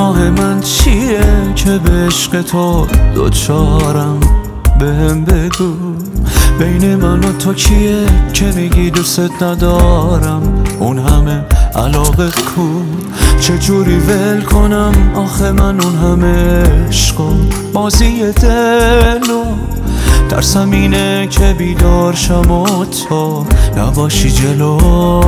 گناه من چیه که به عشق تو دوچارم؟ بهم بگو بین من و تو کیه که میگی دوست ندارم؟ اون همه علاقه کو چجوری ول کنم؟ آخه من اون همه عشق و بازی دلو ترسم اینه که بیدار شم و تو نباشی جلو.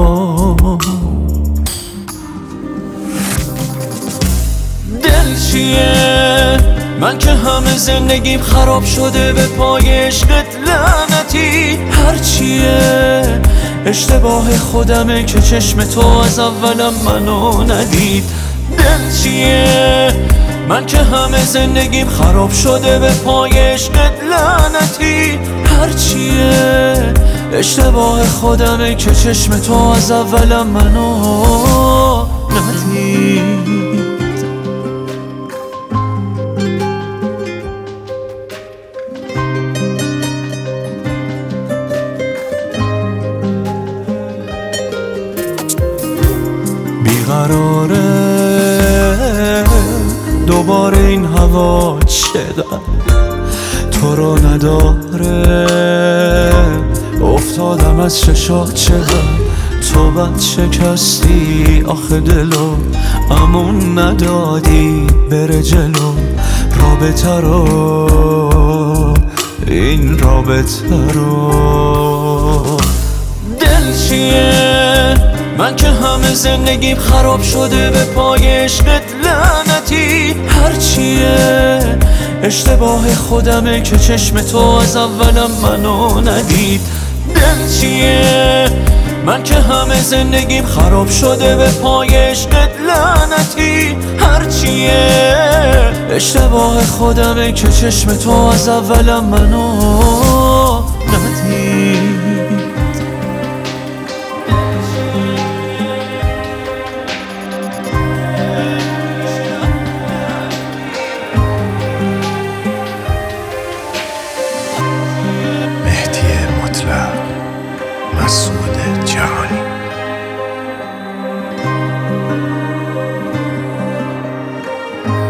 دل چیه؟ من که همه زندگیم خراب شده به پای عشقت لعنتی. هرچیه اشتباه خودمه که چشم تو از اولم منو ندید. دل چیه؟ من که همه زندگیم خراب شده به پای عشقت لعنتی. هرچیه اشتباه خودمه که چشم تو از اولم منو ندید. بیقراره دوباره این هوا چقدر تو رو نداره. افتادم از چشات چقدر تو بد شکستی. آخه دلو امون ندادی بره جلو رابطه رو، این رابطه رو. دل چیه؟ من که همه زندگیم خراب شده به پای عشقت لعنتی. هرچیه اشتباه خودمه که چشم تو از اولم منو ندید. دل چیه؟ من که همه زندگیم خراب شده به پای عشقت لعنتی. هرچیه اشتباه خودمه که چشم تو از اولم منو